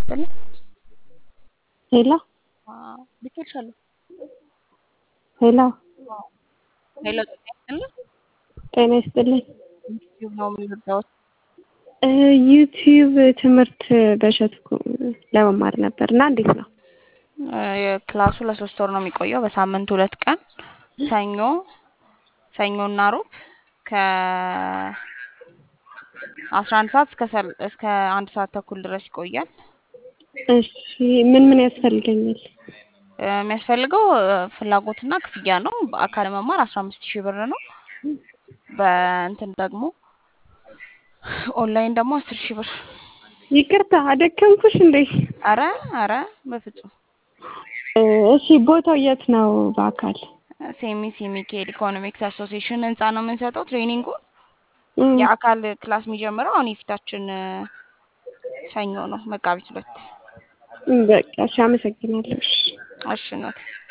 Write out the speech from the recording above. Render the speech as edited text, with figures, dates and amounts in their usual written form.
ይስጥልኝ። ሄሎ ልኬልሻለሁ። ሄሎ አዎ ሄሎ ጤና ይስጥልኝ። ጤና ይስጥልኝ። ዩቲዩብ ነው የምንወዳውት። ዩቲዩብ ትምህርት በእሸቱ ለመማር ነበር እና እንዴት ነው? የክላሱ ለ3 ወር ነው የሚቆየው በሳምንት 2 ቀን ሰኞና ሮብ ከ11 ሰዓት እስከ 1 ሰዓት ተኩል ድረስ ይቆያል። እሺ ምን ምን ያስፈልገኛል? የሚያስፈልገው ፍላጎትና ክፍያ ነው። በአካል መማር 15000 ብር ነው። በእንትን ደግሞ ኦንላይን ደግሞ 10000 ብር። ይቅርታ አደከምኩሽ እንዴ? አረ በፍጹም። እሺ ቦታው የት ነው በአካል? ሴሚሲ ሚካኤል ኢኮኖሚክስ አሶሲዬሽን ህንጻ ነው የምንሰጠው ትሬኒንጉ። የአካል ክላስ የሚጀምረው አሁን የፊታችን ሰኞ ነው መጋቢት 2። በቃ እሺ አመሰግናለሁ። እሺ ነው።